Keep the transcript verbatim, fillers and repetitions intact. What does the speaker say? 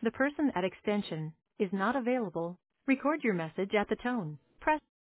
The person at extension is not available. Record your message at the tone.